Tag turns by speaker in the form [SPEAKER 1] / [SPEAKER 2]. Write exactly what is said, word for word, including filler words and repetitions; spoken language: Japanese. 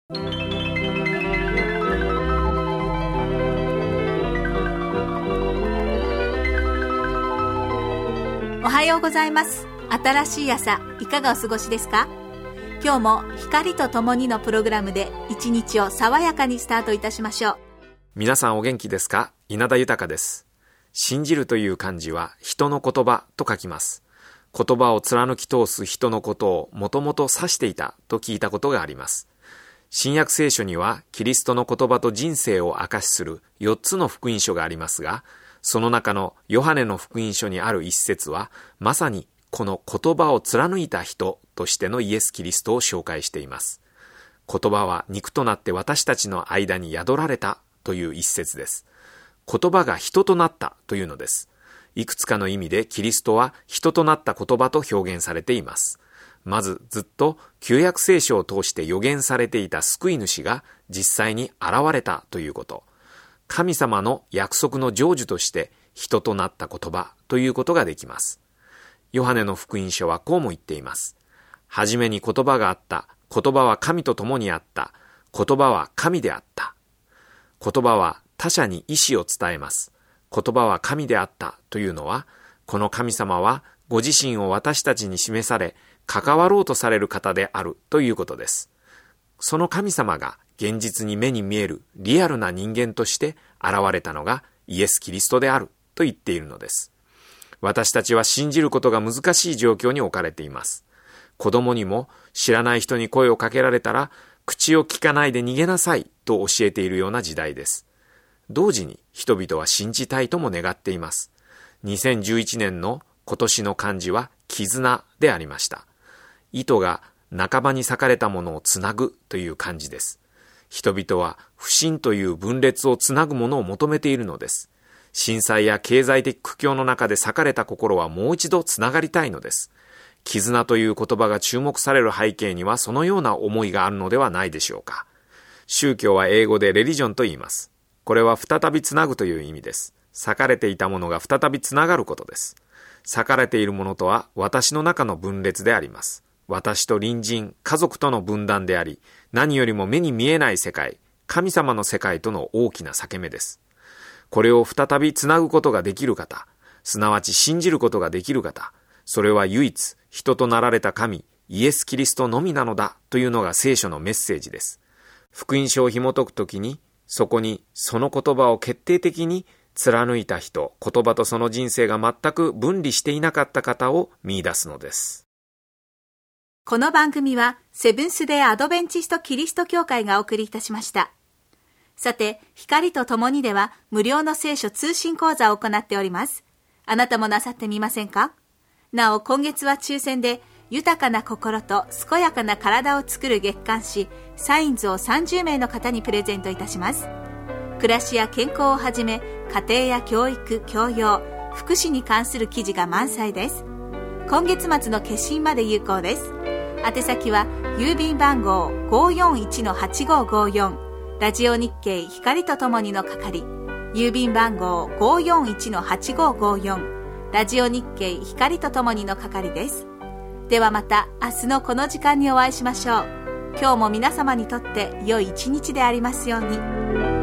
[SPEAKER 1] おはようございます。新しい朝、いかがお過ごしですか？今日も光とともにのプログラムで一日を爽やかにスタートいたしましょう。
[SPEAKER 2] 皆さんお元気ですか？稲田豊です。信じるという漢字は人の言葉と書きます。言葉を貫き通す人のことをもともと指していたと聞いたことがあります。新約聖書にはキリストの言葉と人生を証しするよっつの福音書がありますが、その中のヨハネの福音書にある一節は、まさにこの言葉を貫いた人としてのイエス・キリストを紹介しています。言葉は肉となって私たちの間に宿られたという一節です。言葉が人となったというのです。いくつかの意味でキリストは人となった言葉と表現されています。まずずっと旧約聖書を通して予言されていた救い主が実際に現れたということ。神様の約束の成就として人となった言葉ということができます。ヨハネの福音書はこうも言っています。はじめに言葉があった。言葉は神と共にあった。言葉は神であった。言葉は他者に意思を伝えます。言葉は神であったというのは、この神様はご自身を私たちに示され、関わろうとされる方であるということです。その神様が現実に目に見えるリアルな人間として現れたのがイエス・キリストであると言っているのです。私たちは信じることが難しい状況に置かれています。子供にも知らない人に声をかけられたら、口を聞かないで逃げなさいと教えているような時代です。同時に人々は信じたいとも願っています。にせんじゅういちねんの今年の漢字は絆でありました。糸が半ばに裂かれたものをつなぐという漢字です。人々は不信という分裂をつなぐものを求めているのです。震災や経済的苦境の中で裂かれた心はもう一度つながりたいのです。絆という言葉が注目される背景にはそのような思いがあるのではないでしょうか。宗教は英語でレリジョンと言います。これは再びつなぐという意味です。裂かれていたものが再びつながることです。裂かれているものとは私の中の分裂であります。私と隣人、家族との分断であり、何よりも目に見えない世界、神様の世界との大きな裂け目です。これを再びつなぐことができる方、すなわち信じることができる方、それは唯一人となられた神、イエス・キリストのみなのだというのが聖書のメッセージです。福音書を紐解くときに、そこにその言葉を決定的に貫いた人、言葉とその人生が全く分離していなかった方を見出すのです。
[SPEAKER 1] この番組はセブンス・デー・アドベンチスト・キリスト教会がお送りいたしました。さて、光とともにでは無料の聖書通信講座を行っております。あなたもなさってみませんか？なお、今月は抽選で豊かな心と健やかな体を作る月刊誌サインズをさんじゅうめいの方にプレゼントいたします。暮らしや健康をはじめ、家庭や教育、教養、福祉に関する記事が満載です。今月末の決心まで有効です。宛先は郵便番号 ごーよんいちのはちごーごーよん ラジオ日経光とともにの係、郵便番号 ごーよんいちのはちごーごーよん ラジオ日経光とともにの係です。ではまた明日のこの時間にお会いしましょう。今日も皆様にとって良い一日でありますように。